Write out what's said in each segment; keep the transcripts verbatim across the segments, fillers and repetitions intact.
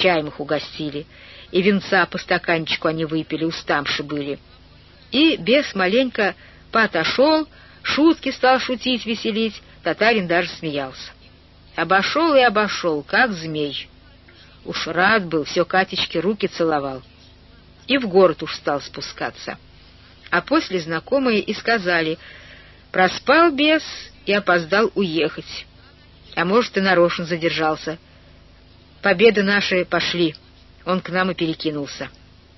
чаем их угостили, и винца по стаканчику они выпили, уставши были. И бес маленько поотошел, шутки стал шутить, веселить, татарин даже смеялся. Обошел и обошел, как змей. Уж рад был, все Катечке руки целовал. И в город уж стал спускаться. А после знакомые и сказали: проспал бес и опоздал уехать. А может, и нарочно задержался. Победы наши пошли, он к нам и перекинулся.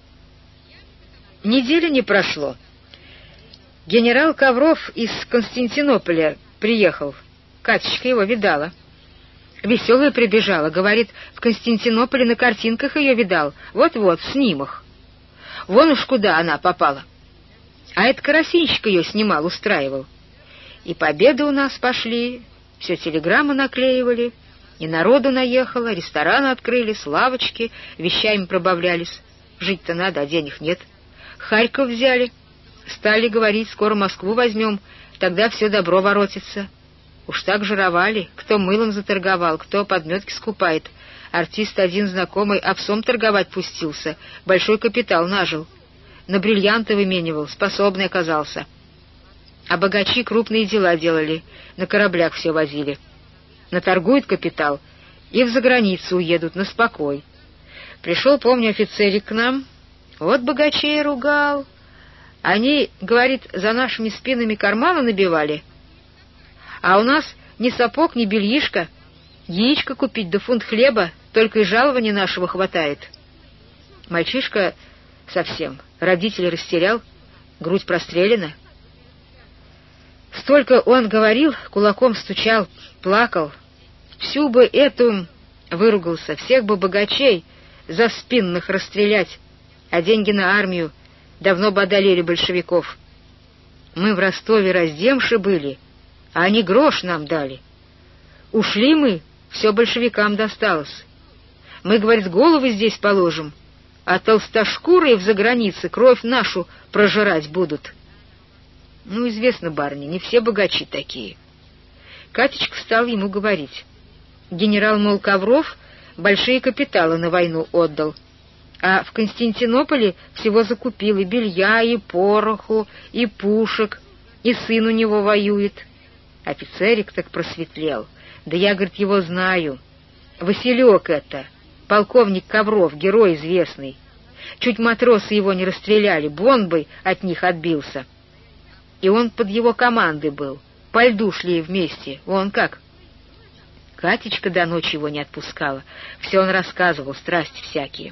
Недели не прошло. Генерал Ковров из Константинополя приехал. Катечка его видала. Веселая прибежала, говорит, в Константинополе на картинках ее видал. Вот-вот, в снимах. Вон уж куда она попала. А это карасинщик ее снимал, устраивал. И победы у нас пошли, все телеграммы наклеивали, и народу наехало, рестораны открылись, лавочки, вещами пробавлялись. Жить-то надо, а денег нет. Харьков взяли. Стали говорить, скоро Москву возьмем, тогда все добро воротится. Уж так жировали, кто мылом заторговал, кто подметки скупает. Артист один знакомый овсом торговать пустился, большой капитал нажил. На бриллианты выменивал, способный оказался. А богачи крупные дела делали, на кораблях все возили. Наторгует капитал и в заграницу уедут на спокой. Пришел, помню, офицерик к нам, вот богачей ругал. Они, говорит, за нашими спинами карманы набивали, а у нас ни сапог, ни бельишко, яичко купить да фунт хлеба, только и жалования нашего хватает. Мальчишка совсем, родителей растерял, грудь прострелена. Столько он говорил, кулаком стучал, плакал. Всю бы эту, выругался, всех бы богачей за спинных расстрелять, а деньги на армию давно бы одолели большевиков. Мы в Ростове раздемши были, а они грош нам дали. Ушли мы, все большевикам досталось. Мы, говорит, головы здесь положим, а толстошкурые в загранице кровь нашу прожирать будут. Ну, известно, барыня, не все богачи такие. Катечка стал ему говорить. Генерал, мол, Ковров большие капиталы на войну отдал, а в Константинополе всего закупил и белья, и пороху, и пушек, и сын у него воюет. Офицерик так просветлел. Да я, говорит, его знаю. Василек это, полковник Ковров, герой известный. Чуть матросы его не расстреляли, бомбой от них отбился. И он под его командой был. По льду шли вместе. Вон как. Катечка до ночи его не отпускала. Все он рассказывал, страсти всякие.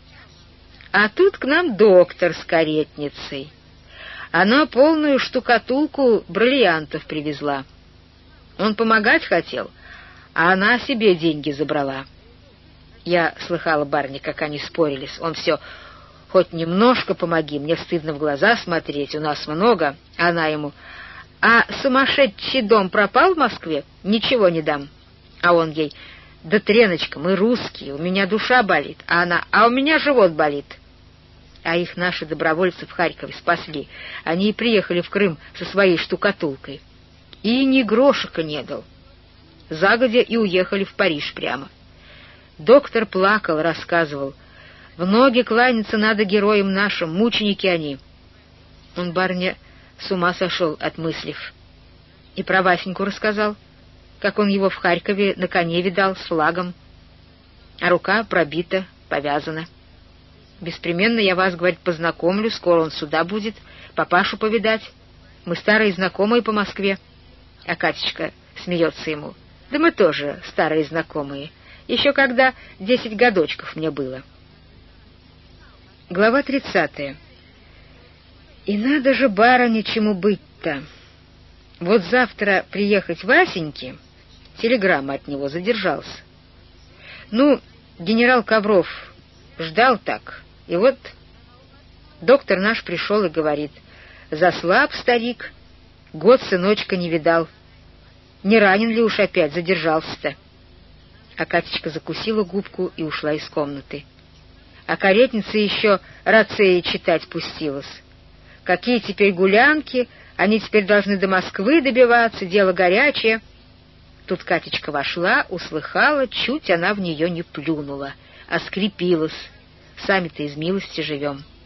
А тут к нам доктор с каретницей. Она полную штукатулку бриллиантов привезла. Он помогать хотел, а она себе деньги забрала. Я слыхала, барыня, как они спорились. Он все: хоть немножко помоги, мне стыдно в глаза смотреть, у нас много. Она ему: а сумасшедший дом пропал в Москве? Ничего не дам. А он ей: да, Треночка, мы русские, у меня душа болит. А она: а у меня живот болит. А их наши добровольцы в Харькове спасли. Они и приехали в Крым со своей штукатулкой. И ни грошика не дал. Загодя и уехали в Париж прямо. Доктор плакал, рассказывал: в ноги кланяться надо героям нашим, мученики они. Он, барыня, с ума сошел от мыслив. И про Васеньку рассказал, как он его в Харькове на коне видал с флагом, а рука пробита, повязана. Беспременно я вас, говорит, познакомлю, скоро он сюда будет, папашу повидать. Мы старые знакомые по Москве. А Катечка смеется ему: да мы тоже старые знакомые, еще когда десять годочков мне было. Глава тридцатая. И надо же, барыня, чему быть-то. Вот завтра приехать Васеньке, телеграмма от него, задержался. Ну, генерал Ковров ждал так, и вот доктор наш пришел и говорит: заслаб старик, год сыночка не видал. Не ранен ли уж опять, задержался-то? А Катечка закусила губку и ушла из комнаты. А каретница еще рацеи читать пустилась. Какие теперь гулянки, они теперь должны до Москвы добиваться, дело горячее. Тут Катечка вошла, услыхала, чуть она в нее не плюнула. а скрепилась. Сами-то из милости живем.